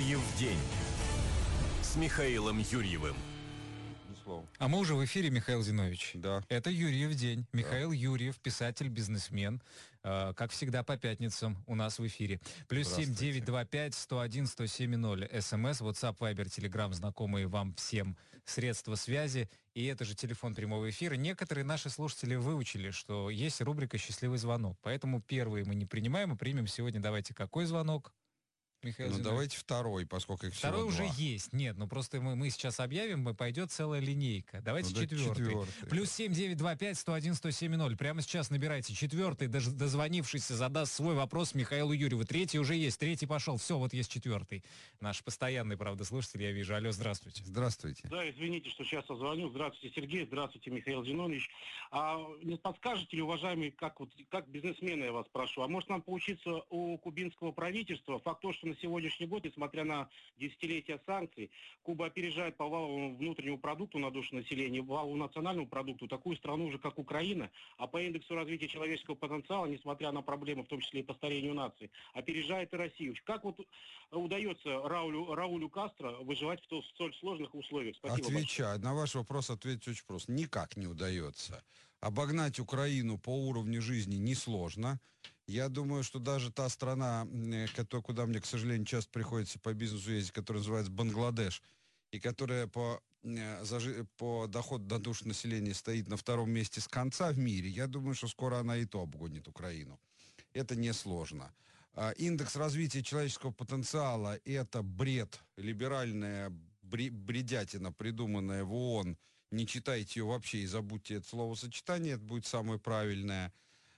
Юрьев день с Михаилом Юрьевым. А мы уже в эфире, Михаил Зинович. Да. Это Юрьев день. Михаил Юрьев, писатель, бизнесмен. Как всегда, по пятницам у нас в эфире. +7 925 101 107 0. СМС, WhatsApp, Viber, Telegram, знакомые вам всем средства связи. И это же телефон прямого эфира. Некоторые наши слушатели выучили, что есть рубрика «Счастливый звонок». Поэтому первые мы не принимаем, и примем сегодня. Давайте, какой звонок? Михаил Зинович. Давайте второй, поскольку их Второй всего уже два. есть. Нет, просто мы сейчас объявим, пойдет целая линейка. Давайте четвертый. +7 925 101 107 0. Прямо сейчас набирайте. Четвертый, дозвонившийся, задаст свой вопрос Михаилу Юрьеву. Третий уже есть, третий пошел. Все, вот есть четвертый. Наш постоянный, правда, слушатель, я вижу. Алло, здравствуйте. Здравствуйте. Да, извините, что сейчас звоню. Здравствуйте, Сергей. Здравствуйте, Михаил Зинович. Не подскажете ли, уважаемый, как бизнесмена я вас прошу, а может нам поучиться у кубинского правительства? Факт то, что на сегодняшний год, несмотря на десятилетия санкций, Куба опережает по валовому внутреннему продукту на душу населения, валовому национальному продукту, такую страну уже, как Украина, а по индексу развития человеческого потенциала, несмотря на проблемы, в том числе и по старению нации, опережает и Россию. Как удается Раулю Кастро выживать в столь сложных условиях? Спасибо Отвечаю. На ваш вопрос ответить очень просто. Никак не удается. Обогнать Украину по уровню жизни несложно. Я думаю, что даже та страна, куда мне, к сожалению, часто приходится по бизнесу ездить, которая называется Бангладеш, и которая по доходу на душу населения стоит на втором месте с конца в мире, я думаю, что скоро она и то обгонит Украину. Это несложно. Индекс развития человеческого потенциала – это бред, либеральная бредятина, придуманная в ООН. Не читайте ее вообще и забудьте это словосочетание, это будет самое правильное.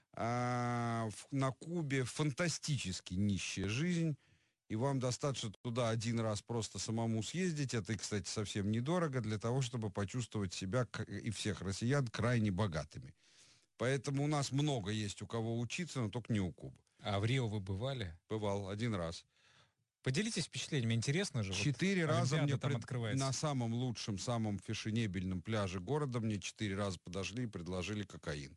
На Кубе фантастически нищая жизнь, и вам достаточно туда один раз просто самому съездить, это, кстати, совсем недорого, для того, чтобы почувствовать себя и всех россиян крайне богатыми. Поэтому у нас много есть у кого учиться, но только не у Кубы. А в Рио вы бывали? Бывал один раз. Поделитесь впечатлениями, интересно же. 4 раза мне там открывается. На самом лучшем, самом фешенебельном пляже города мне 4 раза подошли и предложили кокаин.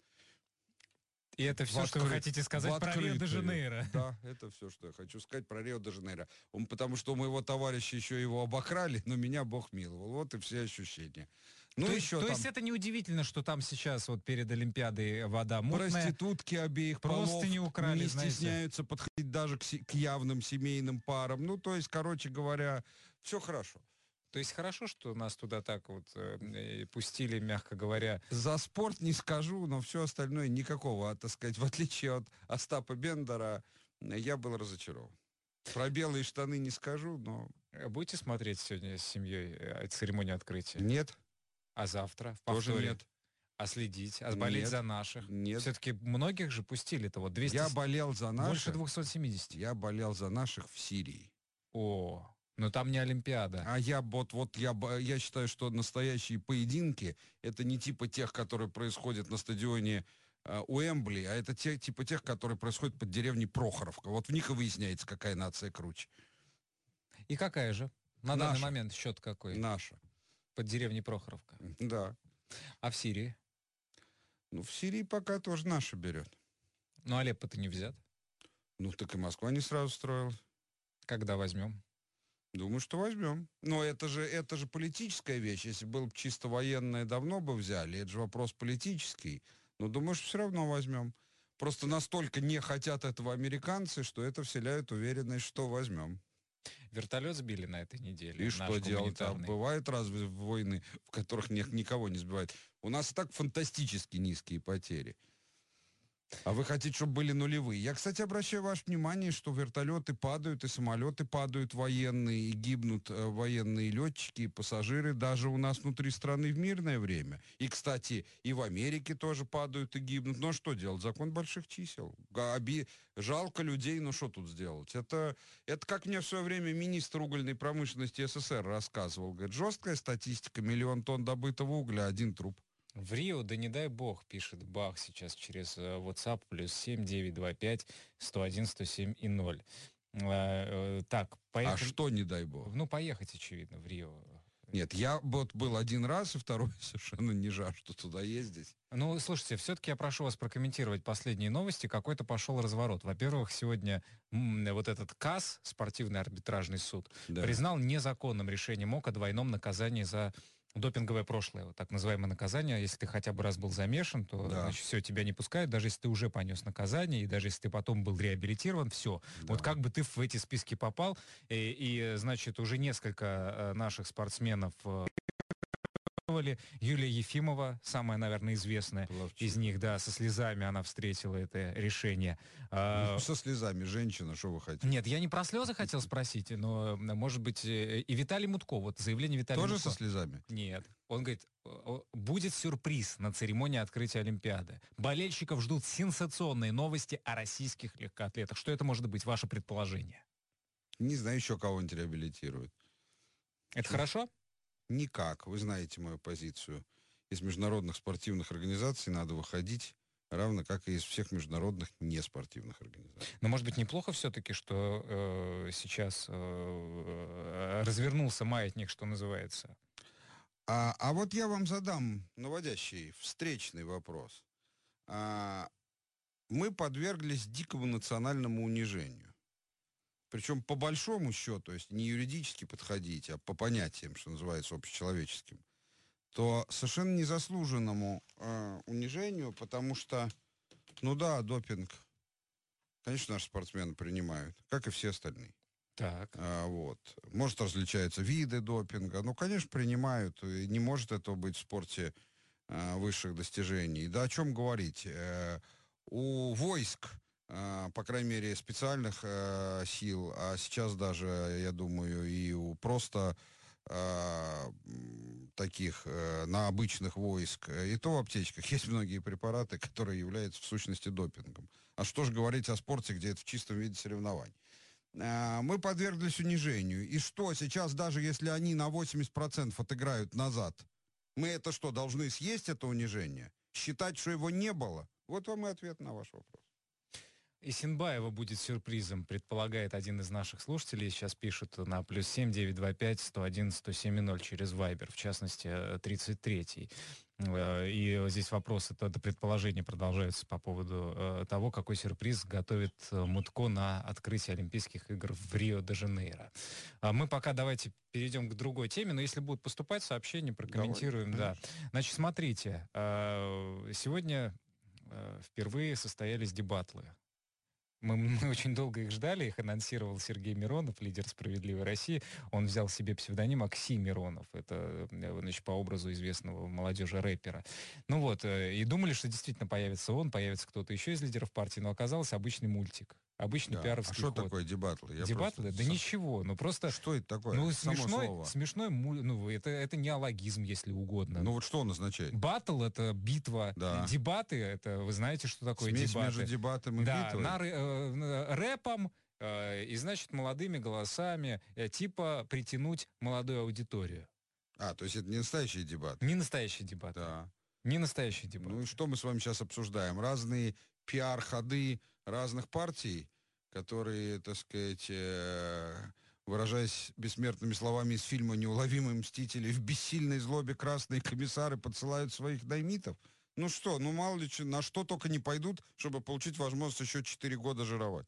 И это все, что вы хотите сказать про Рио-де-Жанейро? Да, это все, что я хочу сказать про Рио-де-Жанейро. Потому что у моего товарища еще его обокрали, но меня Бог миловал. Вот и все ощущения. То есть это неудивительно, что там сейчас вот перед Олимпиадой вода мутная. Проститутки обеих полов не украли, не стесняются подходить даже к явным семейным парам. То есть, короче говоря, все хорошо. То есть хорошо, что нас туда так пустили, мягко говоря. За спорт не скажу, но все остальное никакого, так сказать, в отличие от Остапа Бендера, я был разочарован. Про белые штаны не скажу, но... Будете смотреть сегодня с семьей церемонию открытия? Нет. А завтра? В тоже повторе? нет. А следить? А болеть нет. за наших? Нет. Все-таки многих же пустили-то. 200... Я болел за наших. Больше 270. Я болел за наших в Сирии. Но там не Олимпиада. А я считаю, что настоящие поединки это не типа тех, которые происходят на стадионе Уэмбли, а это типа тех, которые происходят под деревней Прохоровка. Вот в них и выясняется, какая нация круче. И какая же? На данный момент счет какой? Наша. Под деревней Прохоровка. Да. А в Сирии? В Сирии пока тоже наша берет. Но Алеппо-то не взят. Так и Москва не сразу строилась. Когда возьмем? Думаю, что возьмем. Но это же политическая вещь. Если было бы чисто военное, давно бы взяли. Это же вопрос политический. Но думаю, что все равно возьмем. Просто настолько не хотят этого американцы, что это вселяет уверенность, что возьмем. Вертолет сбили на этой неделе. И что делать? Бывают разве войны, в которых никого не сбивают? У нас и так фантастически низкие потери. А вы хотите, чтобы были нулевые? Я, кстати, обращаю ваше внимание, что вертолеты падают, и самолеты падают военные, и гибнут военные летчики, и пассажиры даже у нас внутри страны в мирное время. И, кстати, и в Америке тоже падают и гибнут. Но что делать? Закон больших чисел. Жалко людей, но что тут сделать? Это как мне в свое время министр угольной промышленности СССР рассказывал. Говорит, жесткая статистика, 1 000 000 тонн добытого угля, 1 труп. В Рио, да не дай бог, пишет Бах сейчас через WhatsApp, +7 925 101 107 и 0. Так, поехали. А что не дай бог? Поехать, очевидно, в Рио. Нет, я вот был один раз, и второй совершенно не жажду туда ездить. Ну, слушайте, все-таки я прошу вас прокомментировать последние новости. Какой-то пошел разворот. Во-первых, сегодня вот этот КАС, спортивный арбитражный суд, Да. признал незаконным решением МОК о двойном наказании за допинговое прошлое, вот так называемое наказание. Если ты хотя бы раз был замешан, то, Да. значит, все, тебя не пускают, даже если ты уже понес наказание, и даже если ты потом был реабилитирован, все. Да. Вот как бы ты в эти списки попал, значит, уже несколько наших спортсменов Юлия Ефимова, самая, наверное, известная из них, да, со слезами она встретила это решение. Со слезами, женщина, что вы хотите? Нет, я не про слезы хотел спросить, но, может быть, и Виталий Мутко, вот заявление Виталия Тоже Мутко. со слезами? Нет. Он говорит, будет сюрприз на церемонии открытия Олимпиады. Болельщиков ждут сенсационные новости о российских легкоатлетах. Что это может быть, ваше предположение? Не знаю, еще кого-нибудь реабилитируют. Это хорошо? Никак. Вы знаете мою позицию. Из международных спортивных организаций надо выходить, равно как и из всех международных неспортивных организаций. Но, может быть, неплохо все-таки, что сейчас развернулся маятник, что называется. А вот я вам задам наводящий, встречный вопрос. Мы подверглись дикому национальному унижению. Причем по большому счету, то есть не юридически подходить, а по понятиям, что называется, общечеловеческим, то совершенно незаслуженному унижению, потому что, ну да, допинг, конечно, наши спортсмены принимают, как и все остальные. Так. Вот. Может, различаются виды допинга, ну, конечно, принимают, и не может этого быть в спорте высших достижений. Да о чем говорить? У войск, по крайней мере, специальных сил, а сейчас даже, я думаю, и у просто таких на обычных войск, и то в аптечках есть многие препараты, которые являются в сущности допингом. А что же говорить о спорте, где это в чистом виде соревнований? Мы подверглись унижению. И что, сейчас даже если они на 80% отыграют назад, мы это что, должны съесть это унижение? Считать, что его не было? Вот вам и ответ на ваш вопрос. Исенбаева будет сюрпризом, предполагает один из наших слушателей. Сейчас пишут на +7 925 111 1070 через Viber, в частности, 33-й. И здесь вопросы, это предположения продолжаются по поводу того, какой сюрприз готовит Мутко на открытие Олимпийских игр в Рио-де-Жанейро. Мы пока давайте перейдем к другой теме, но если будут поступать сообщения, прокомментируем. Давай, да. Значит, смотрите, сегодня впервые состоялись дебатлы. Мы очень долго их ждали, их анонсировал Сергей Миронов, лидер «Справедливой России». Он взял себе псевдоним Окси Миронов. Это, значит, по образу известного молодежи рэпера. Ну вот, и думали, что действительно появится он, появится кто-то еще из лидеров партии, но оказался обычный мультик. Обычный пиаровский А что ход. такое дебатлы? Дебатлы? Да ничего, ну просто... Что это такое? Ну, Само слово. смешной, ну, это неологизм, если угодно. Ну вот что он означает? Баттл — это битва. Да. Дебаты — это, вы знаете, что такое Смесь дебаты? между дебатом и Да, битвой? рэпом и, значит, молодыми голосами, типа притянуть молодую аудиторию. То есть это не настоящий дебат? Не настоящий дебат. Да. Не настоящий дебат. Ну и что мы с вами сейчас обсуждаем? Разные пиар-ходы разных партий, которые, так сказать, выражаясь бессмертными словами из фильма «Неуловимые мстители», в бессильной злобе красные комиссары подсылают своих наймитов. Ну что, ну мало ли, на что только не пойдут, чтобы получить возможность еще 4 года жировать.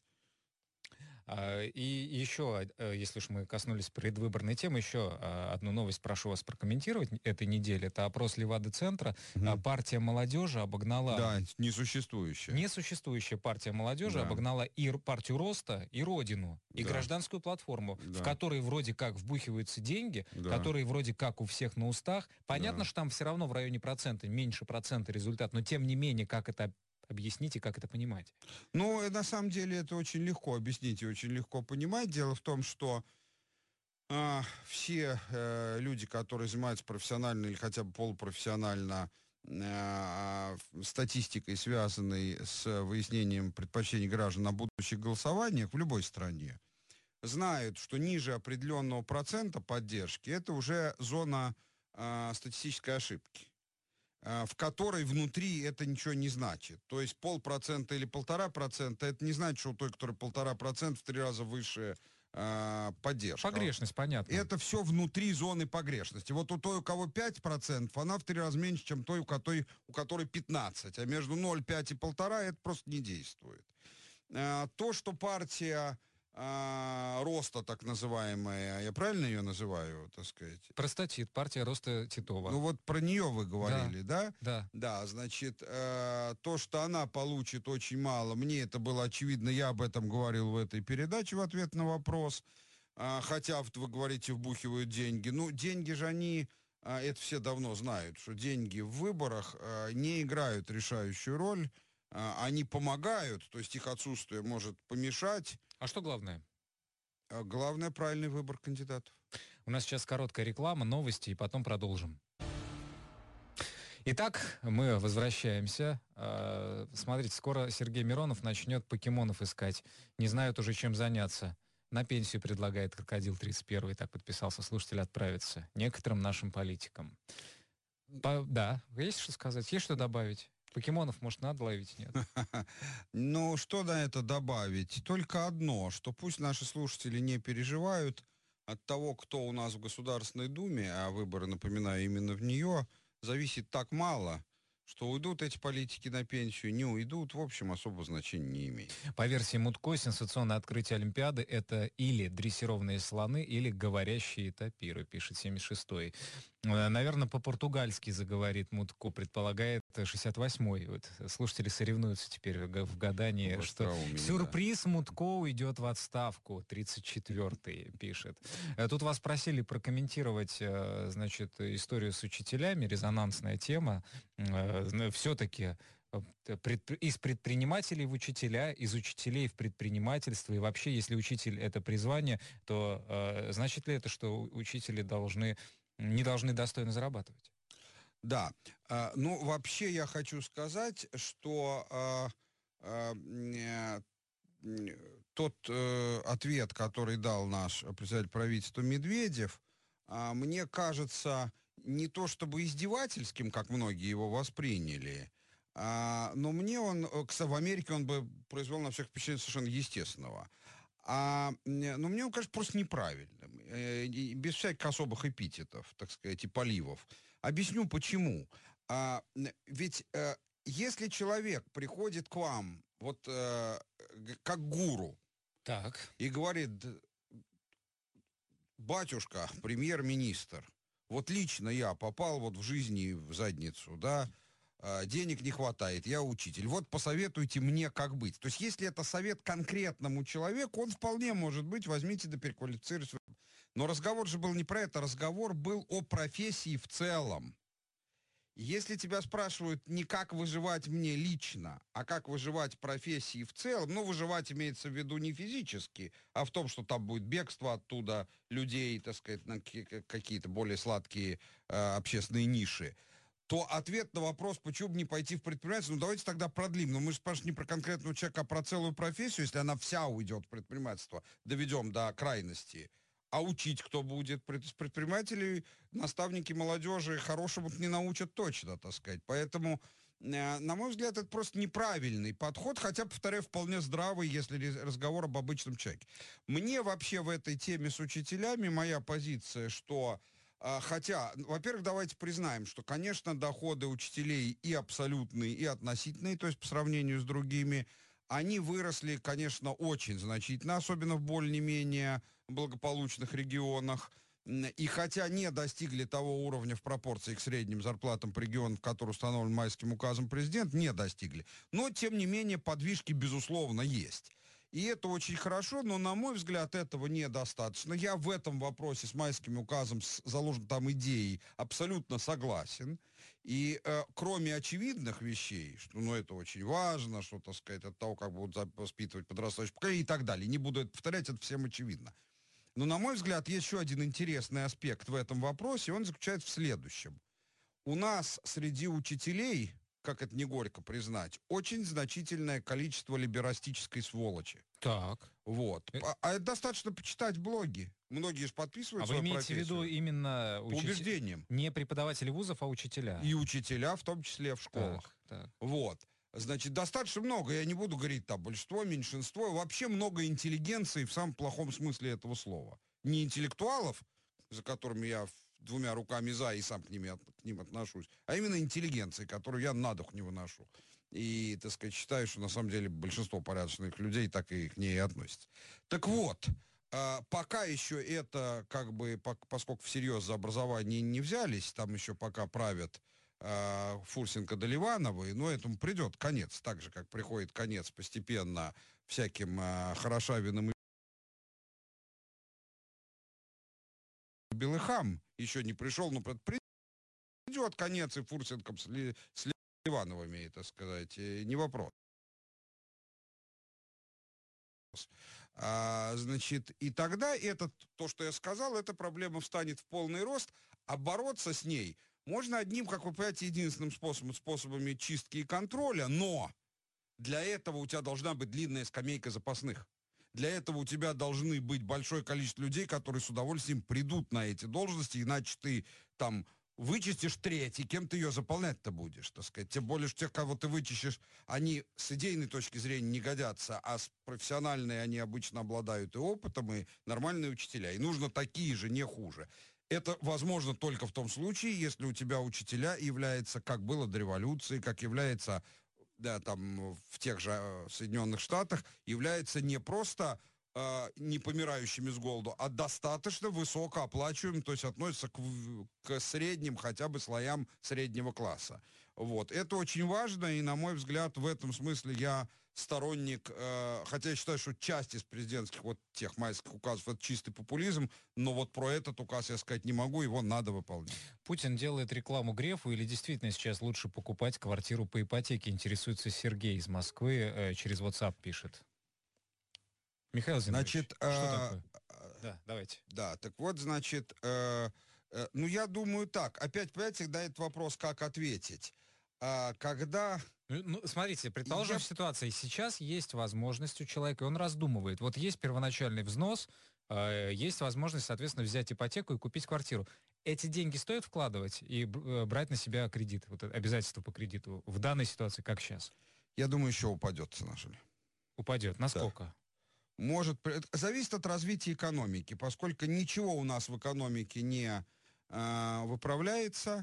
И еще, если уж мы коснулись предвыборной темы, еще одну новость прошу вас прокомментировать этой неделе. Это опрос Левады-центра. Партия молодежи обогнала... Да, несуществующая. Несуществующая партия молодежи обогнала и партию Роста, и Родину, и гражданскую платформу, в которой вроде как вбухиваются деньги, которые вроде как у всех на устах. Понятно, что там все равно в районе процента, меньше процента результат, но тем не менее, как это объясните, как это понимать? Ну, на самом деле, это очень легко объяснить и очень легко понимать. Дело в том, что все люди, которые занимаются профессионально или хотя бы полупрофессионально статистикой, связанной с выяснением предпочтений граждан на будущих голосованиях в любой стране, знают, что ниже определенного процента поддержки это уже зона статистической ошибки, в которой внутри это ничего не значит. То есть 0,5% или 1,5% это не значит, что у той, который 1,5%, в 3 раза выше поддержка. Погрешность, понятно. Это все внутри зоны погрешности. Вот у той, у кого 5%, она в 3 раза меньше, чем той, у которой 15%. А между 0, 5 и 1,5 это просто не действует. То, что партия роста, так называемая, я правильно ее называю, так сказать? Простатит, партия роста Титова. Ну вот про нее вы говорили, да? Да. Да, значит, то, что она получит очень мало, мне это было очевидно, я об этом говорил в этой передаче в ответ на вопрос. Хотя, вы говорите, вбухивают деньги. Ну, деньги же они, это все давно знают, что деньги в выборах не играют решающую роль. Они помогают, то есть их отсутствие может помешать. А что главное? Главное, правильный выбор кандидатов. У нас сейчас короткая реклама, новости, и потом продолжим. Итак, мы возвращаемся. Смотрите, скоро Сергей Миронов начнет покемонов искать. Не знают уже, чем заняться. На пенсию предлагает Крокодил 31, так подписался слушатель, отправиться. Некоторым нашим политикам. Да, есть что сказать? Есть что добавить? Покемонов, может, надо ловить, нет? Ну, что на это добавить? Только одно, что пусть наши слушатели не переживают от того, кто у нас в Государственной Думе, а выборы, напоминаю, именно в нее, зависит так мало, что уйдут эти политики на пенсию, не уйдут, в общем, особо значения не имеет. По версии Мутко, сенсационное открытие Олимпиады — это или дрессированные слоны, или говорящие тапиры, пишет 76-й. Наверное, по-португальски заговорит Мутко, предполагает 68-й. Вот слушатели соревнуются теперь в гадании, что сюрприз, да. Мутко уйдет в отставку, 34-й пишет. Тут вас просили прокомментировать, значит, историю с учителями, резонансная тема. Все-таки из предпринимателей в учителя, из учителей в предпринимательство, и вообще, если учитель — это призвание, то значит ли это, что учители не должны достойно зарабатывать? Да. Ну, вообще я хочу сказать, что тот ответ, который дал наш председатель правительства Медведев, мне кажется, не то чтобы издевательским, как многие его восприняли, но мне в Америке он бы произвел на всех впечатление совершенно естественного. Но мне он кажется просто неправильным, без всяких особых эпитетов, так сказать, и поливов. Объясню почему. Ведь если человек приходит к вам вот как гуру, так, и говорит: батюшка, премьер-министр, вот лично я попал вот в жизни в задницу, да, денег не хватает, я учитель, вот посоветуйте мне, как быть. То есть, если это совет конкретному человеку, он вполне может быть, возьмите да переквалифицируйте. Но разговор же был не про это, разговор был о профессии в целом. Если тебя спрашивают не как выживать мне лично, а как выживать в профессии в целом, ну, выживать имеется в виду не физически, а в том, что там будет бегство оттуда людей, так сказать, на какие-то более сладкие общественные ниши, то ответ на вопрос, почему бы не пойти в предпринимательство, ну, давайте тогда продлим. Но мы же спрашиваем не про конкретного человека, а про целую профессию, если она вся уйдет в предпринимательство, доведем до крайности. А учить кто будет? Предпринимателей, наставники молодежи хорошему не научат точно, так сказать. Поэтому, на мой взгляд, это просто неправильный подход, хотя, повторяю, вполне здравый, если разговор об обычном человеке. Мне вообще в этой теме с учителями моя позиция, что... Хотя, во-первых, давайте признаем, что, конечно, доходы учителей и абсолютные, и относительные, то есть по сравнению с другими, они выросли, конечно, очень значительно, особенно в более-менее благополучных регионах. И хотя не достигли того уровня в пропорции к средним зарплатам по регионам, который установлен майским указом президента, не достигли. Но, тем не менее, подвижки, безусловно, есть. И это очень хорошо, но, на мой взгляд, этого недостаточно. Я в этом вопросе с майским указом, с заложенной там идеей, абсолютно согласен. И кроме очевидных вещей, что это очень важно, что, так сказать, от того, как будут воспитывать подрастающее поколение и так далее, не буду это повторять, это всем очевидно. Но, на мой взгляд, есть еще один интересный аспект в этом вопросе, и он заключается в следующем. У нас среди учителей, как это не горько признать, очень значительное количество либерастической сволочи. Так. Вот. А это достаточно почитать блоги. Многие же подписывают свою профессию. А вы имеете в виду именно по убеждениям. Не преподаватели вузов, а учителя? И учителя, в том числе в школах. Так. Вот. Значит, достаточно много, я не буду говорить там большинство, меньшинство, вообще много интеллигенции в самом плохом смысле этого слова. Не интеллектуалов, за которыми я двумя руками за и сам к ним отношусь, а именно интеллигенции, которую я на дух не выношу. И, так сказать, считаю, что на самом деле большинство порядочных людей так и к ней относятся. Так вот, пока еще это, как бы, поскольку всерьез за образование не взялись, там еще пока правят Фурсенко да Ливановы, но этому придет конец, так же, как приходит конец постепенно всяким Хорошавиным и Белыхам, еще не пришел, но придет конец и Фурсенком с Ливановыми, так сказать, не вопрос. Значит, и тогда то, что я сказал, эта проблема встанет в полный рост, а бороться с ней можно одним, как вы понимаете, единственным способами чистки и контроля, но для этого у тебя должна быть длинная скамейка запасных. Для этого у тебя должны быть большое количество людей, которые с удовольствием придут на эти должности, иначе ты там вычистишь треть, и кем ты ее заполнять-то будешь, так сказать. Тем более, что тех, кого ты вычистишь, они с идейной точки зрения не годятся, а с профессиональной они обычно обладают и опытом, и нормальные учителя. И нужно такие же, не хуже. Это возможно только в том случае, если у тебя учителя являются, как было до революции, как является, да, там, в тех же Соединенных Штатах, является не просто не помирающими с голоду, а достаточно высокооплачиваемым, то есть относятся к средним хотя бы слоям среднего класса. Вот. Это очень важно, и, на мой взгляд, в этом смысле я сторонник, хотя я считаю, что часть из президентских вот тех майских указов это чистый популизм, но вот про этот указ я сказать не могу, его надо выполнять. Путин делает рекламу Грефу или действительно сейчас лучше покупать квартиру по ипотеке? Интересуется Сергей из Москвы, через WhatsApp пишет. Михаил Зинович, Значит, что такое? Да, давайте. Да, так вот, значит, ну, я думаю так. Опять, понимаете, всегда этот вопрос, как ответить. Когда... Ну, смотрите, предположим, ситуация. Сейчас есть возможность у человека, и он раздумывает. Вот есть первоначальный взнос, есть возможность, соответственно, взять ипотеку и купить квартиру. Эти деньги стоит вкладывать и брать на себя кредит, вот обязательства по кредиту в данной ситуации, как сейчас? Я думаю, еще упадет цена жилья. Упадет. Насколько? Да. Может, зависит от развития экономики, поскольку ничего у нас в экономике не выправляется.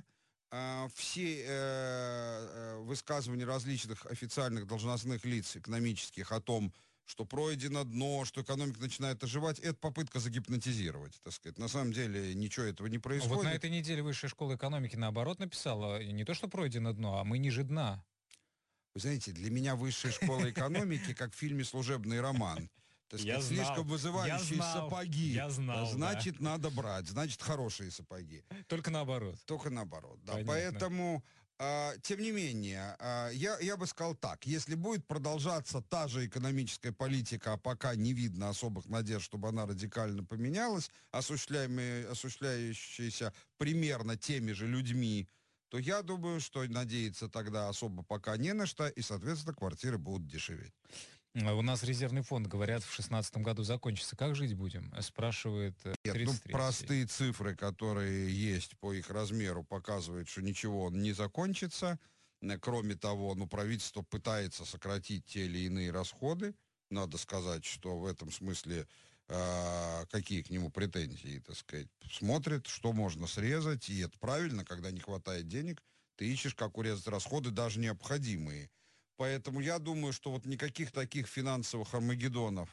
Все высказывания различных официальных должностных лиц экономических о том, что пройдено дно, что экономика начинает оживать, это попытка загипнотизировать, так сказать. На самом деле ничего этого не происходит. Вот на этой неделе Высшая школа экономики наоборот написала, не то что пройдено дно, а мы ниже дна. Вы знаете, для меня Высшая школа экономики как в фильме «Служебный роман». Так сказать, слишком вызывающие сапоги. Значит, да, надо брать. Значит, хорошие сапоги. Только наоборот. Только наоборот, да. Понятно. Поэтому, тем не менее, я бы сказал так. Если будет продолжаться та же экономическая политика, а пока не видно особых надежд, чтобы она радикально поменялась, осуществляющаяся примерно теми же людьми, то я думаю, что надеяться тогда особо пока не на что, и, соответственно, квартиры будут дешеветь. У нас резервный фонд, говорят, в 2016 году закончится. Как жить будем? Спрашивает 33-й. Простые цифры, которые есть по их размеру, показывают, что ничего не закончится. Кроме того, правительство пытается сократить те или иные расходы. Надо сказать, что в этом смысле какие к нему претензии, так сказать, смотрит, что можно срезать, и это правильно, когда не хватает денег, ты ищешь, как урезать расходы, даже необходимые. Поэтому я думаю, что вот никаких таких финансовых армагеддонов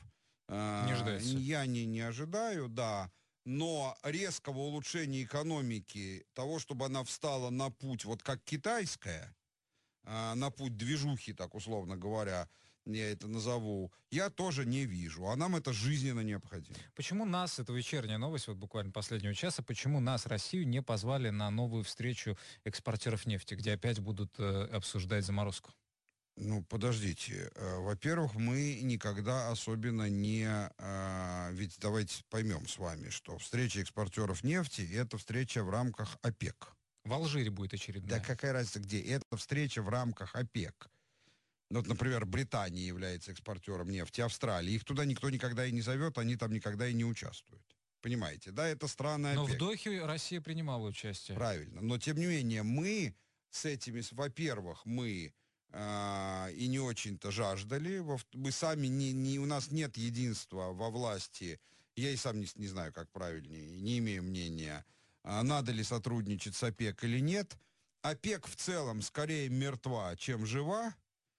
я не ожидаю, да. Но резкого улучшения экономики, того, чтобы она встала на путь, вот как китайская, на путь движухи, так условно говоря, я это назову, я тоже не вижу. А нам это жизненно необходимо. Почему нас, это вечерняя новость, вот буквально последнего часа, почему нас, Россию, не позвали на новую встречу экспортеров нефти, где опять будут обсуждать заморозку? Ну, подождите. Во-первых, мы никогда особенно не... Ведь давайте поймем с вами, что встреча экспортеров нефти – это встреча в рамках ОПЕК. В Алжире будет очередная. Да какая разница где? Это встреча в рамках ОПЕК. Вот, например, Британия является экспортером нефти, Австралия. Их туда никто никогда и не зовет, они там никогда и не участвуют. Понимаете, да, это страны ОПЕК. Но в Дохе Россия принимала участие. Правильно. Но, тем не менее, мы с этими, во-первых, мы и не очень-то жаждали. Мы сами, у нас нет единства во власти. Я и сам не знаю, как правильнее, не имею мнения, надо ли сотрудничать с ОПЕК или нет. ОПЕК в целом скорее мертва, чем жива.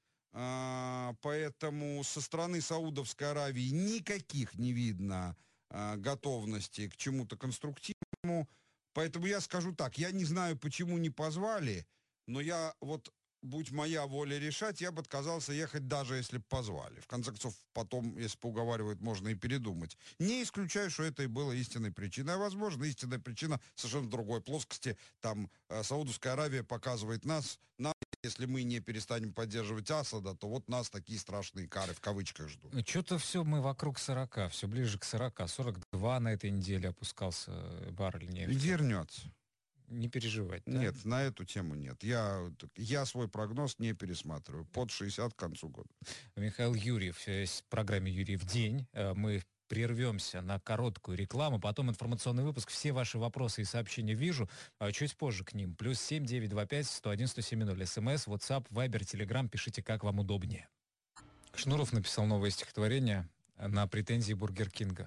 Поэтому со стороны Саудовской Аравии никаких не видно готовности к чему-то конструктивному. Поэтому я скажу так, я не знаю, почему не позвали, но я вот, будь моя воля решать, я бы отказался ехать, даже если бы позвали. В конце концов, потом, если поуговаривают, можно и передумать. Не исключаю, что это и было истинной причиной. А возможно, истинная причина совершенно в другой плоскости. Там Саудовская Аравия показывает нам, если мы не перестанем поддерживать Асада, то вот нас такие страшные кары в кавычках ждут. Что-то все мы вокруг 40, все ближе к 40. 42 на этой неделе опускался баррель нефти. Вернется. Не переживать, да? Нет, на эту тему нет. Я свой прогноз не пересматриваю. Под 60 к концу года. Михаил Юрьев в программе «Юрьев день». Мы прервемся на короткую рекламу, потом информационный выпуск. Все ваши вопросы и сообщения вижу, чуть позже к ним. +7 925 101 1070. СМС, WhatsApp, Viber, Telegram. Пишите, как вам удобнее. Шнуров написал новое стихотворение на претензии Бургер Кинга.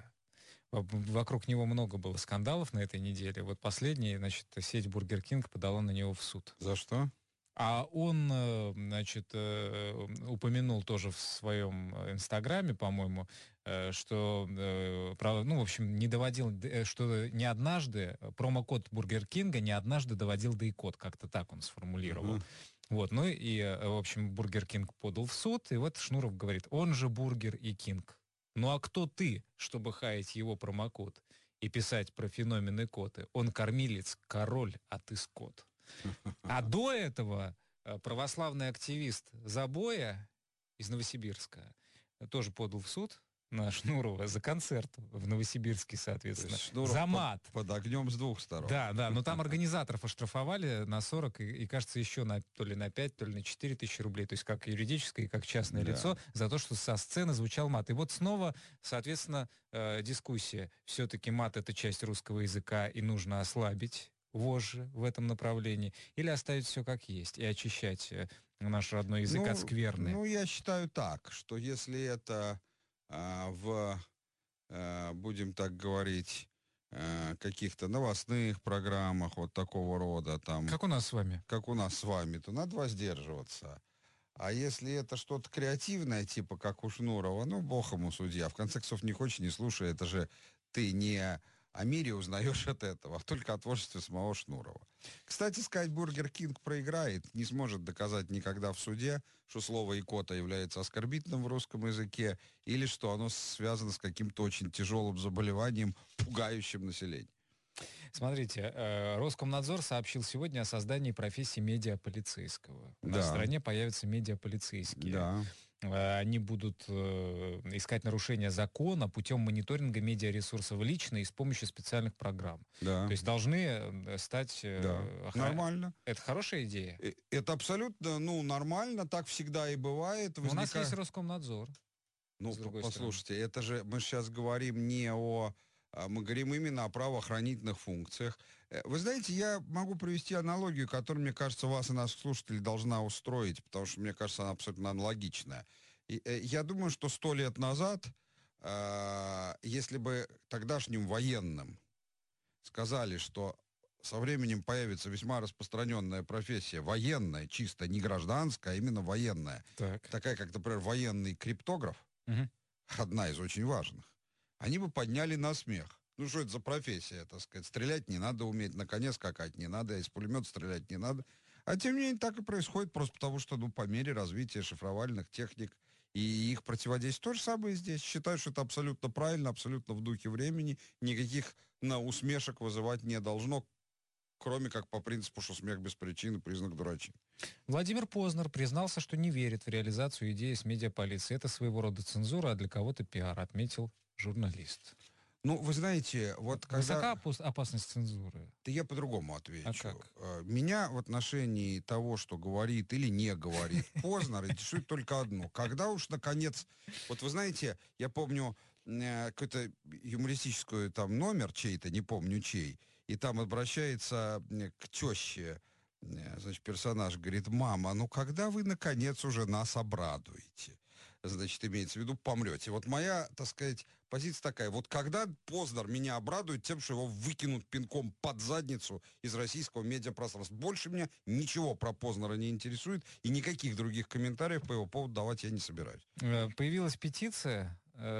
Вокруг него много было скандалов на этой неделе. Вот последний, значит, сеть Бургер Кинг подала на него в суд. За что? А он, значит, упомянул тоже в своем Инстаграме, по-моему, что, ну, в общем, не доводил, что не однажды, промокод Бургер Кинга не однажды доводил до икот, как-то так он сформулировал. Вот, ну и, в общем, Бургер Кинг подал в суд, и вот Шнуров говорит, он же Бургер и Кинг. Ну а кто ты, чтобы хаять его промокод и писать про феномен икоты? Он кормилец, король, а ты скот. А до этого православный активист Забоя из Новосибирска тоже подал в суд на Шнурова за концерт в Новосибирске, соответственно. За мат. Под огнем с двух сторон. Да, но там организаторов оштрафовали на 40 и кажется, еще то ли на 5, то ли на 4 тысячи рублей, то есть как юридическое и как частное лицо, за то, что со сцены звучал мат. И вот снова, соответственно, дискуссия. Все-таки мат — это часть русского языка, и нужно ослабить вожжи в этом направлении, или оставить все как есть и очищать наш родной язык от скверны? Ну, я считаю так, что если это будем так говорить, каких-то новостных программах вот такого рода, там, как у нас с вами, то надо воздерживаться. А если это что-то креативное, типа как у Шнурова, ну, бог ему судья. В конце концов, не хочешь, не слушай, это же ты не о мире узнаешь от этого, а только от творчества самого Шнурова. Кстати сказать, Бургер Кинг проиграет, не сможет доказать никогда в суде, что слово «икота» является оскорбительным в русском языке, или что оно связано с каким-то очень тяжелым заболеванием, пугающим население. Смотрите, Роскомнадзор сообщил сегодня о создании профессии медиаполицейского. У нас в стране появятся медиаполицейские. Да. Они будут искать нарушения закона путем мониторинга медиаресурсов лично и с помощью специальных программ. Да. То есть должны стать... Нормально. Это хорошая идея? Это абсолютно, нормально, так всегда и бывает. У нас есть Роскомнадзор. Ну, послушайте, это же мы сейчас говорим не о... Мы говорим именно о правоохранительных функциях. Вы знаете, я могу привести аналогию, которая, мне кажется, вас и наших слушателей должна устроить, потому что, мне кажется, она абсолютно аналогичная. Я думаю, что 100 лет назад, если бы тогдашним военным сказали, что со временем появится весьма распространенная профессия, военная, чисто не гражданская, а именно военная, такая, как, например, военный криптограф, одна из очень важных, они бы подняли на смех. Ну, что это за профессия, так сказать? Стрелять не надо уметь, на коне скакать не надо, из пулемета стрелять не надо. А тем не менее так и происходит, просто потому что, по мере развития шифровальных техник и их противодействия, то же самое здесь. Считаю, что это абсолютно правильно, абсолютно в духе времени. Никаких усмешек вызывать не должно, кроме как по принципу, что смех без причины — признак дурачины. Владимир Познер признался, что не верит в реализацию идеи с медиаполицией. Это своего рода цензура, а для кого-то пиар, отметил журналист. Ну, вы знаете, вот когда... Высока опасность цензуры? Да я по-другому отвечу. А как? Меня в отношении того, что говорит или не говорит Познер, интересует только одно. Когда уж, наконец... Вот вы знаете, я помню какой-то юмористический там номер чей-то, не помню чей, и там обращается к теще Значит, персонаж говорит: мама, ну когда вы, наконец, уже нас обрадуете? Значит, имеется в виду, помрете. Вот моя, так сказать, позиция такая. Вот когда Познер меня обрадует тем, что его выкинут пинком под задницу из российского медиапространства. Больше меня ничего про Познера не интересует, и никаких других комментариев по его поводу давать я не собираюсь. Появилась петиция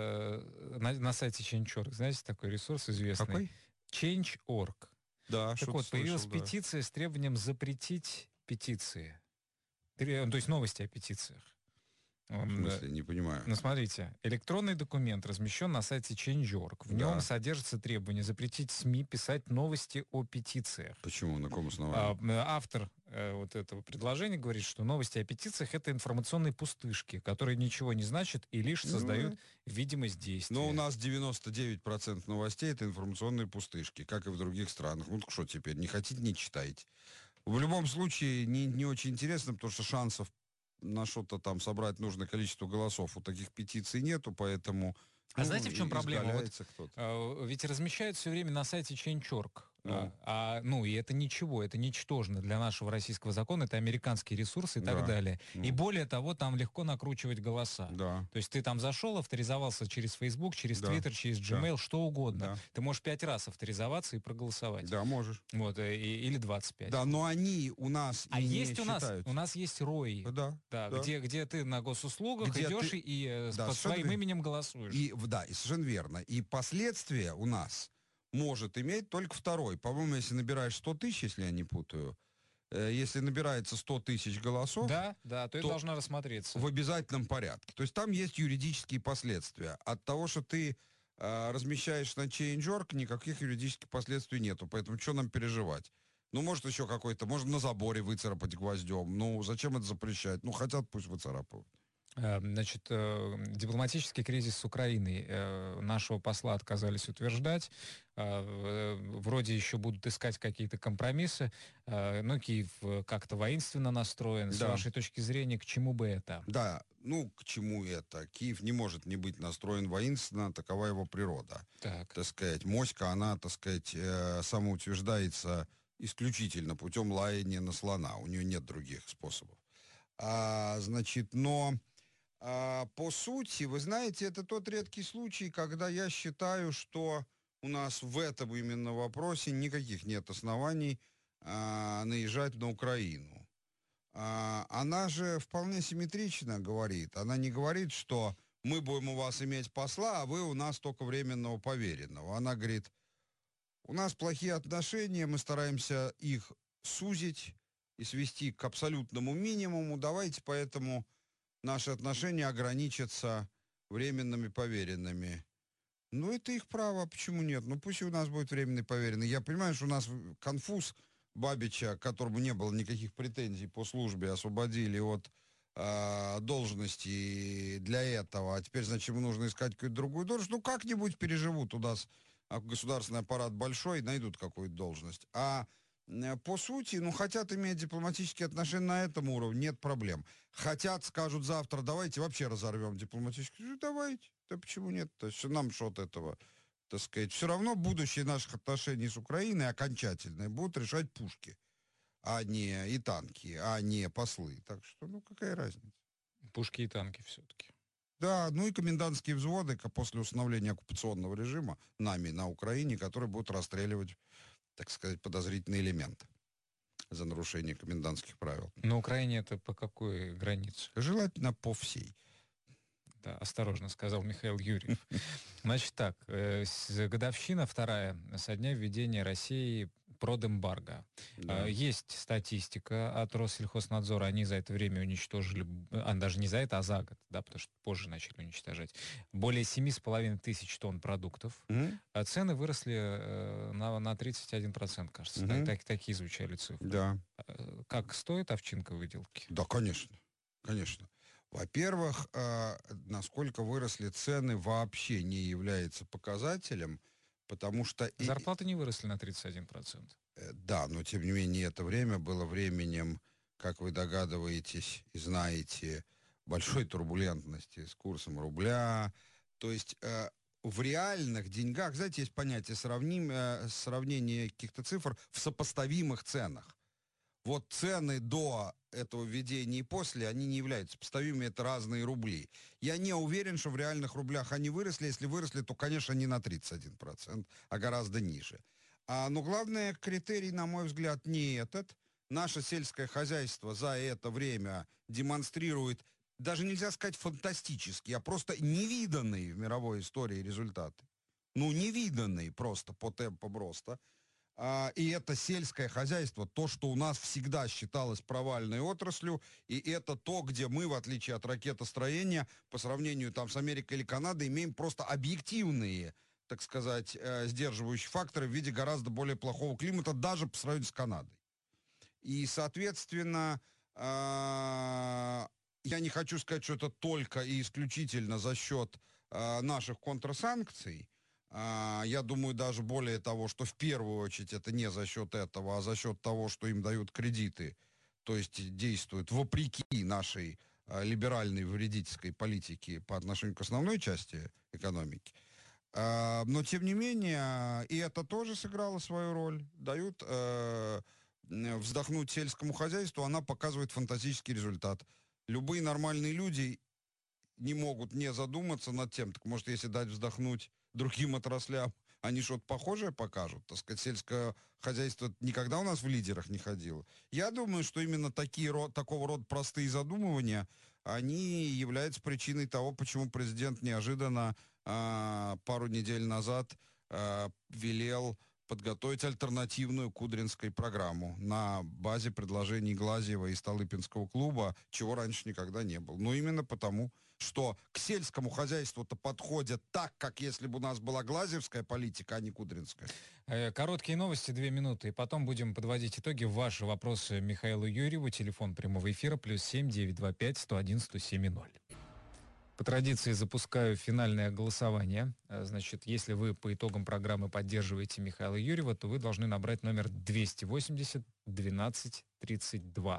на сайте Change.org. Знаете, такой ресурс известный? Какой? Change.org. Да, Так вот, появилась петиция с требованием запретить петиции. То есть новости о петициях. В смысле, не понимаю. Ну, смотрите, электронный документ размещен на сайте Change.org. В нем содержится требование запретить СМИ писать новости о петициях. Почему? На каком основании? Автор вот этого предложения говорит, что новости о петициях — это информационные пустышки, которые ничего не значат и лишь создают видимость действия. Но у нас 99% новостей — это информационные пустышки, как и в других странах. Ну, так что теперь, не хотите — не читайте. В любом случае, не очень интересно, потому что шансов на что-то там собрать нужное количество голосов у таких петиций нету, поэтому... А знаете, в чем проблема? Вот, ведь размещают все время на сайте Change.org. Ну. И это ничего, это ничтожно для нашего российского закона, это американские ресурсы и так далее. И более того, там легко накручивать голоса. Да. То есть ты там зашел, авторизовался через Facebook, через Twitter, через Gmail, что угодно. Да. Ты можешь 5 раз авторизоваться и проголосовать. Да, можешь. Вот, или 25. Да, но они у нас а и есть не у нас, считают. у нас есть ROI. Да. Где ты на госуслугах Где идешь ты... и Да, под своим именем голосуешь. И совершенно верно. И последствия у нас может иметь только второй. По-моему, если набираешь 100 тысяч, если я не путаю, если набирается 100 тысяч голосов, то это должно рассмотреться. В обязательном порядке. То есть там есть юридические последствия. От того, что ты размещаешь на Change.org, никаких юридических последствий нету. Поэтому что нам переживать? Ну, может, еще какой-то, можно на заборе выцарапать гвоздем. Ну, зачем это запрещать? Ну, хотят, пусть выцарапывают. Значит, дипломатический кризис с Украиной нашего посла отказались утверждать. Вроде еще будут искать какие-то компромиссы. Но Киев как-то воинственно настроен. С вашей точки зрения, к чему бы это? Да, к чему это? Киев не может не быть настроен воинственно, такова его природа. Так сказать, моська, она, так сказать, самоутверждается исключительно путем лаяния на слона. У нее нет других способов. По сути, вы знаете, это тот редкий случай, когда я считаю, что у нас в этом именно вопросе никаких нет оснований наезжать на Украину. Она же вполне симметрично говорит. Она не говорит, что мы будем у вас иметь посла, а вы у нас только временного поверенного. Она говорит, у нас плохие отношения, мы стараемся их сузить и свести к абсолютному минимуму. Давайте поэтому наши отношения ограничатся временными поверенными. Ну, это их право, почему нет? Ну, пусть и у нас будет временный поверенный. Я понимаю, что у нас конфуз Бабича, к которому не было никаких претензий по службе, освободили от должности для этого. А теперь, значит, ему нужно искать какую-то другую должность. Ну, как-нибудь переживут у нас. Государственный аппарат большой, найдут какую-то должность. По сути, хотят иметь дипломатические отношения на этом уровне, нет проблем. Хотят, скажут завтра, давайте вообще разорвем дипломатические. Давайте. Да почему нет? То есть нам что от этого, так сказать. Все равно будущее наших отношений с Украиной окончательное будут решать пушки, и танки, а не послы. Так что, какая разница? Пушки и танки все-таки. Да, и комендантские взводы после установления оккупационного режима нами на Украине, которые будут расстреливать, так сказать, подозрительные элементы за нарушение комендантских правил. На Украине это по какой границе? Желательно по всей. Да, осторожно, сказал Михаил Юрьев. Значит так, годовщина вторая со дня введения России продэмбарго. Да. Есть статистика от Россельхознадзора, они за это время уничтожили, даже не за это, а за год, да, потому что позже начали уничтожать, более 7,5 тысяч тонн продуктов. А цены выросли на 31%, кажется. Такие звучали цифры. Да. Как стоит овчинка выделки? Да, конечно. Конечно. Во-первых, насколько выросли цены, вообще не является показателем, потому что... Зарплаты не выросли на 31%. Да, но тем не менее это время было временем, как вы догадываетесь и знаете, большой турбулентности с курсом рубля. То есть в реальных деньгах, знаете, есть понятие сравнения каких-то цифр в сопоставимых ценах. Вот цены до этого введения и после, они не являются сопоставимыми, это разные рубли. Я не уверен, что в реальных рублях они выросли. Если выросли, то, конечно, не на 31%, а гораздо ниже. Но главный критерий, на мой взгляд, не этот. Наше сельское хозяйство за это время демонстрирует, даже нельзя сказать фантастические, а просто невиданные в мировой истории результаты. Ну, невиданные просто по темпам роста. И это сельское хозяйство, то, что у нас всегда считалось провальной отраслью, и это то, где мы, в отличие от ракетостроения, по сравнению там с Америкой или Канадой, имеем просто объективные, так сказать, сдерживающие факторы в виде гораздо более плохого климата, даже по сравнению с Канадой. И, соответственно, я не хочу сказать, что это только и исключительно за счет наших контрсанкций. Я думаю, даже более того, что в первую очередь это не за счет этого, а за счет того, что им дают кредиты, то есть действуют вопреки нашей либеральной вредительской политике по отношению к основной части экономики. Но, тем не менее, и это тоже сыграло свою роль. Дают вздохнуть сельскому хозяйству, она показывает фантастический результат. Любые нормальные люди не могут не задуматься над тем, так может, если дать вздохнуть другим отраслям, они что-то похожее покажут. Так сказать, сельское хозяйство никогда у нас в лидерах не ходило. Я думаю, что именно такого рода простые задумывания, они являются причиной того, почему президент неожиданно пару недель назад велел подготовить альтернативную Кудринской программу на базе предложений Глазьева и Столыпинского клуба, чего раньше никогда не было. Но именно потому, что к сельскому хозяйству-то подходят так, как если бы у нас была глазьевская политика, а не кудринская. Короткие новости, 2 минуты, и потом будем подводить итоги. Ваши вопросы Михаилу Юрьеву, телефон прямого эфира, +7 925 101 107 0. По традиции запускаю финальное голосование. Значит, если вы по итогам программы поддерживаете Михаила Юрьева, то вы должны набрать номер 280 12 32.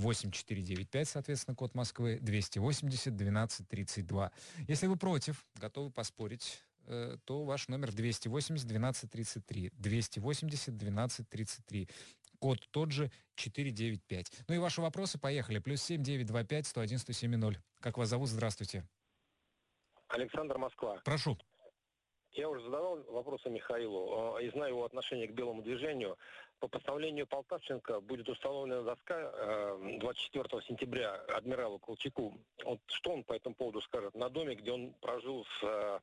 8495, соответственно, код Москвы, 280 12 32. Если вы против, готовы поспорить, то ваш номер 280 12 33. 280 12 33. Код тот же, 495. Ну и ваши вопросы, поехали. +7 925 101 107 0. Как вас зовут? Здравствуйте. Александр, Москва. Прошу. Я уже задавал вопросы Михаилу и знаю его отношение к белому движению. По постановлению Полтавченко будет установлена доска 24 сентября адмиралу Колчаку. Вот что он по этому поводу скажет? На доме, где он прожил с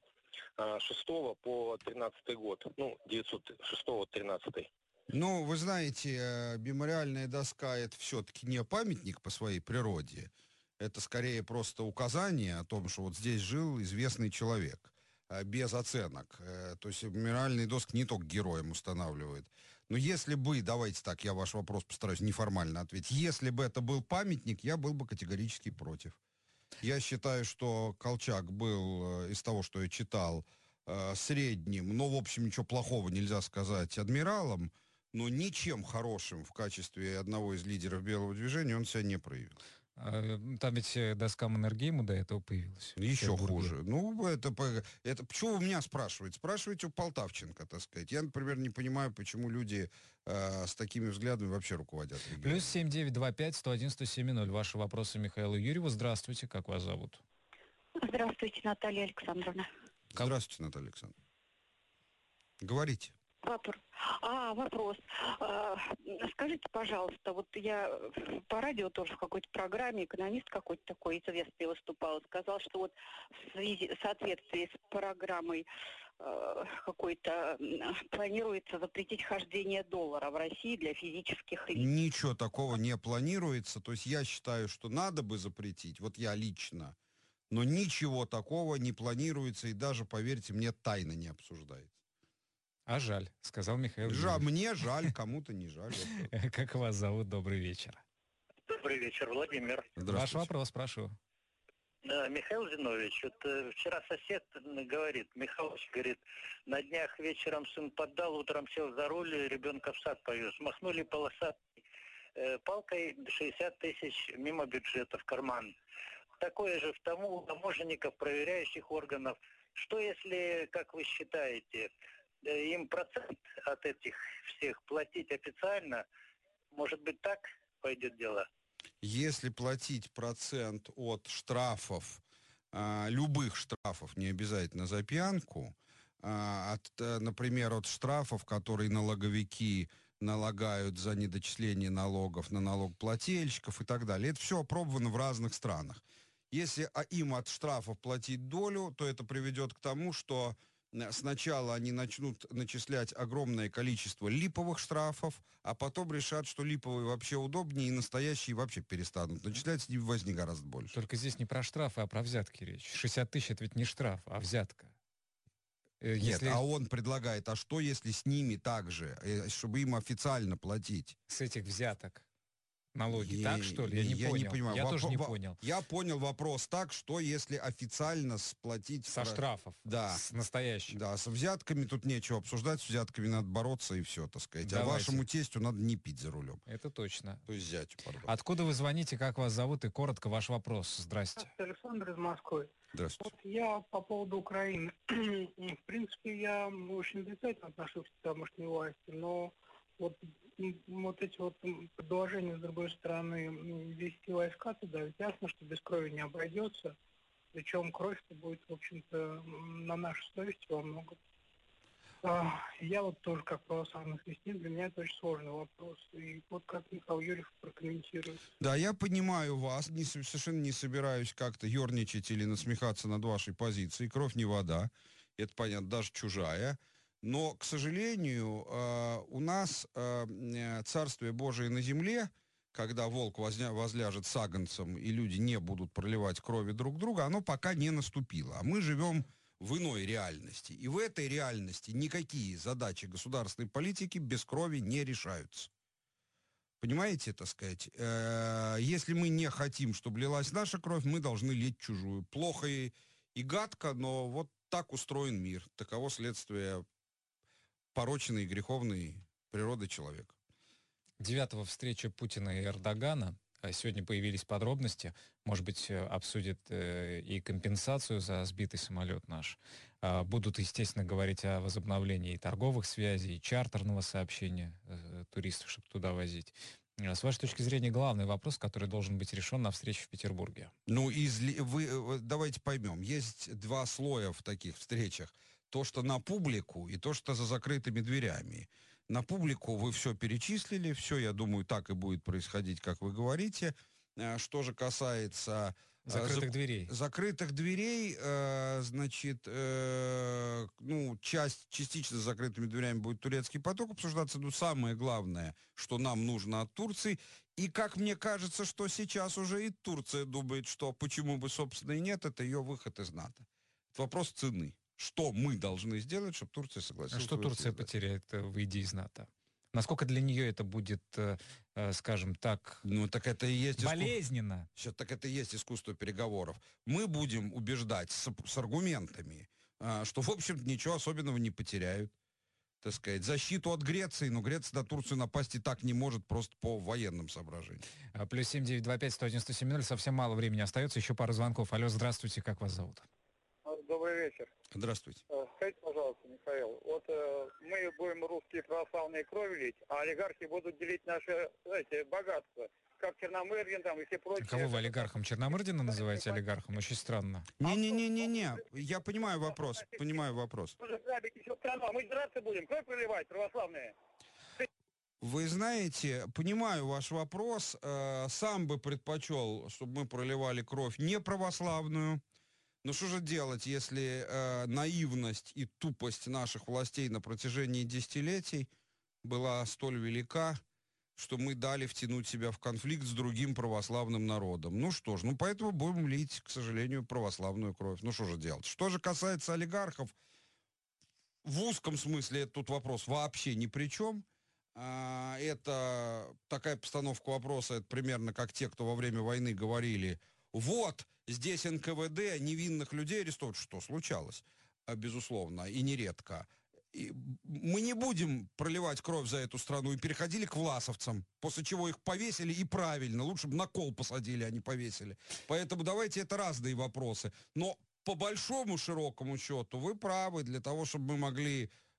6 по 13 год. Ну, 906-13. Ну, вы знаете, мемориальная доска — это все-таки не памятник по своей природе. Это скорее просто указание о том, что вот здесь жил известный человек, без оценок. То есть мемориальные доски не только героям устанавливают. Но если бы, давайте так, я ваш вопрос постараюсь неформально ответить, если бы это был памятник, я был бы категорически против. Я считаю, что Колчак был, из того, что я читал, средним, но, в общем, ничего плохого нельзя сказать, адмиралом, но ничем хорошим в качестве одного из лидеров белого движения он себя не проявил. Там ведь доска Маннергейма до этого появилась. Еще хуже. Ну, это почему вы меня спрашиваете? Спрашивайте у Полтавченко, так сказать. Я, например, не понимаю, почему люди с такими взглядами вообще руководят регионом. +7 925 101 107 0. Ваши вопросы Михаилу Юрьеву. Здравствуйте, как вас зовут? Здравствуйте, Наталья Александровна. Здравствуйте, Наталья Александровна. Говорите. Вопрос. Скажите, пожалуйста, вот я по радио тоже в какой-то программе, экономист какой-то такой известный выступал, сказал, что вот в соответствии с программой какой-то планируется запретить хождение доллара в России для физических лиц. Ничего такого не планируется. То есть я считаю, что надо бы запретить, вот я лично, но ничего такого не планируется и даже, поверьте мне, тайно не обсуждается. А жаль, сказал Михаил Юрьев. Мне жаль, кому-то не жаль. Как вас зовут? Добрый вечер. Добрый вечер, Владимир. Ваш вопрос, прошу. Михаил Зинович, вот вчера сосед говорит, Михалыч говорит, на днях вечером сын поддал, утром сел за руль, ребенка в сад повез. Махнули полосатой палкой 60 тысяч мимо бюджета в карман. Такое же в тому у таможенников, проверяющих органов. Что если, как вы считаете, им процент от этих всех платить официально? Может быть так? пойдет дело? Если платить процент от штрафов, любых штрафов, не обязательно за пьянку, например, от штрафов, которые налоговики налагают за недочисление налогов на налогоплательщиков и так далее. Это все опробовано в разных странах. Если им от штрафов платить долю, то это приведет к тому, что сначала они начнут начислять огромное количество липовых штрафов, а потом решат, что липовые вообще удобнее, и настоящие вообще перестанут начислять, и возни гораздо больше. Только здесь не про штрафы, а про взятки речь. 60 тысяч — это ведь не штраф, а взятка. Нет, а он предлагает, а что если с ними также, чтобы им официально платить? С этих взяток налоги, так что ли? Я не понял. Я тоже не понял. Я понял вопрос так, что если официально сплатить... Со штрафов. Да. С настоящих. Да, с взятками тут нечего обсуждать, с взятками надо бороться и все, так сказать. Давайте. А вашему тестю надо не пить за рулем. Это точно. То есть зятю, пардон. Откуда вы звоните, как вас зовут и коротко ваш вопрос? Здрасте. Александр из Москвы. Здравствуйте. Вот я по поводу Украины. В принципе, я очень отрицательно отношусь к тамошней власти, но вот эти вот предложения, с другой стороны, ввести войска туда, ведь ясно, что без крови не обойдется. Причем кровь-то будет, в общем-то, на нашей совести во многом. Я вот тоже как православный христианин, для меня это очень сложный вопрос. И вот как Михаил Юрьев прокомментирует. Да, я понимаю вас, совершенно не собираюсь как-то ерничать или насмехаться над вашей позицией. Кровь не вода, это понятно, даже чужая. Но, к сожалению, у нас Царствие Божие на земле, когда волк возляжет с агнцем и люди не будут проливать крови друг друга, оно пока не наступило. А мы живем в иной реальности. И в этой реальности никакие задачи государственной политики без крови не решаются. Понимаете, так сказать? Если мы не хотим, чтобы лилась наша кровь, мы должны лить чужую. Плохо и гадко, но вот так устроен мир. Таково следствие порочной и греховной природы человека. 9-го встреча Путина и Эрдогана. Сегодня появились подробности. Может быть, обсудят и компенсацию за сбитый самолет наш. Будут, естественно, говорить о возобновлении и торговых связей, и чартерного сообщения туристов, чтобы туда возить. С вашей точки зрения, главный вопрос, который должен быть решен на встрече в Петербурге. Ну, давайте поймем. Есть два слоя в таких встречах. То, что на публику, и то, что за закрытыми дверями. На публику вы все перечислили, все, я думаю, так и будет происходить, как вы говорите. Что же касается... Закрытых дверей. Закрытых дверей, значит, частично с закрытыми дверями будет турецкий поток обсуждаться, но самое главное, что нам нужно от Турции, и как мне кажется, что сейчас уже и Турция думает, что почему бы, собственно, и нет, это ее выход из НАТО. Это вопрос цены. Что мы должны сделать, чтобы Турция согласилась? А что Турция потеряет, выйдя из НАТО? Насколько для нее это будет, скажем так, ну, так это и есть болезненно? Так это и есть искусство переговоров. Мы будем убеждать с аргументами, что, в общем-то, ничего особенного не потеряют. Так сказать, защиту от Греции, но Греция на Турцию напасть и так не может просто по военным соображениям. Плюс 7-925-191-107-0, совсем мало времени остается, еще пару звонков. Алло, здравствуйте, как вас зовут? Добрый вечер. Здравствуйте. Скажите, пожалуйста, Михаил, вот мы будем русские православные кровь лить, а олигархи будут делить наши богатства, как Черномырдин там и все прочие. Кого вы олигархом? Черномырдина называете олигархом? Очень странно. Не-не-не-не-не, я понимаю вопрос, Вы же грабите всю страну, а мы драться будем, кровь проливать православные. Вы знаете, понимаю ваш вопрос, сам бы предпочел, чтобы мы проливали кровь не православную. Но что же делать, если наивность и тупость наших властей на протяжении десятилетий была столь велика, что мы дали втянуть себя в конфликт с другим православным народом? Ну что ж, поэтому будем лить, к сожалению, православную кровь. Ну что же делать? Что же касается олигархов, в узком смысле тут вопрос вообще ни при чем. Это такая постановка вопроса, это примерно как те, кто во время войны говорили: вот, здесь НКВД невинных людей арестовывают. Что случалось, безусловно, и нередко. И мы не будем проливать кровь за эту страну. И переходили к власовцам, после чего их повесили, и правильно. Лучше бы на кол посадили, а не повесили. Поэтому давайте, это разные вопросы. Но по большому, широкому счету вы правы. Для того, чтобы мы могли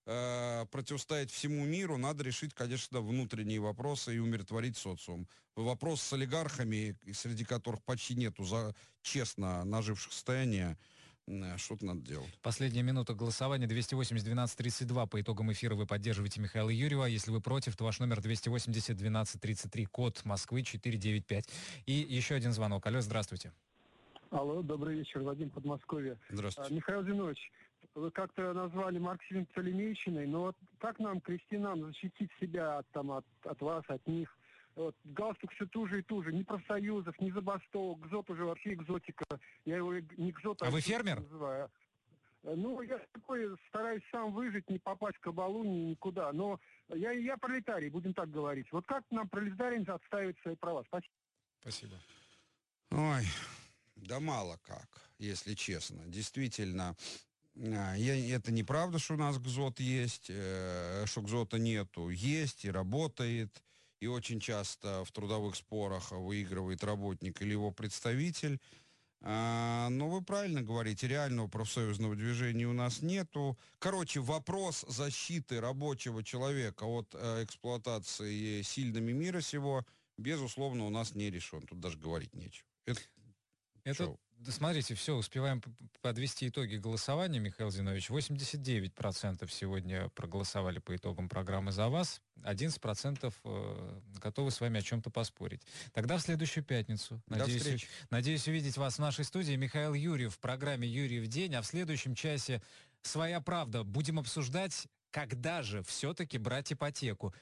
противостоять всему миру, надо решить, конечно, внутренние вопросы и умиротворить социум. Вопрос с олигархами, среди которых почти нету честно наживших состояния, что-то надо делать. Последняя минута голосования 280-12-32. По итогам эфира вы поддерживаете Михаила Юрьева. Если вы против, то ваш номер 280-12-33, код Москвы 495. И еще один звонок. Алло, здравствуйте. Алло, добрый вечер, Вадим, Подмосковье. Здравствуйте. Михаил Зинович, вы как-то назвали марксизм целимейщиной, но вот как нам, крестьянам, защитить себя от вас, от них? Вот, галстук все туже и туже. Ни профсоюзов, ни забастовок. Гзот уже вообще экзотика. Я его не гзот, А вы фермер? называю. Ну, я такой стараюсь сам выжить, не попасть в кабалу никуда. Но я пролетарий, будем так говорить. Вот как нам, пролетариям, отстаивать свои права? Спасибо. Спасибо. Ой, да мало как, если честно. Действительно, это неправда, что у нас ГЗОТ есть, что ГЗОТа нету. Есть и работает, и очень часто в трудовых спорах выигрывает работник или его представитель. Но вы правильно говорите, реального профсоюзного движения у нас нету. Короче, вопрос защиты рабочего человека от эксплуатации сильными мира сего, безусловно, у нас не решен. Тут даже говорить нечего. Это, смотрите, все, успеваем подвести итоги голосования, Михаил Зинович. 89% сегодня проголосовали по итогам программы за вас. 11% готовы с вами о чем-то поспорить. Тогда в следующую пятницу. Надеюсь увидеть вас в нашей студии. Михаил Юрьев в программе «Юрьев день». А в следующем часе «Своя правда». Будем обсуждать, когда же все-таки брать ипотеку.